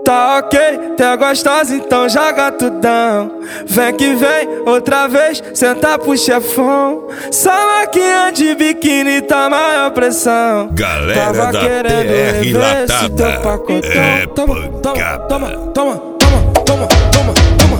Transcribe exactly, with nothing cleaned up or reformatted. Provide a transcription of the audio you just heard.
Tá ok, tá gostosa, então joga tudão. Vem que vem, outra vez, senta pro chefão. Só maquinha de biquíni tá maior pressão. Galera Tava da querendo T R rever esse teu latada pacotão. é Toma, toma, pancada. toma, toma, toma, toma, toma, toma.